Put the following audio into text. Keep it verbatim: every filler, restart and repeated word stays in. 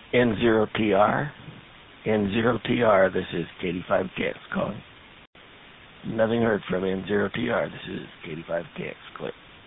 N zero T R. N zero T R, this is K eighty-five K X calling. Nothing heard from N zero T R, this is K eighty-five K X. Click.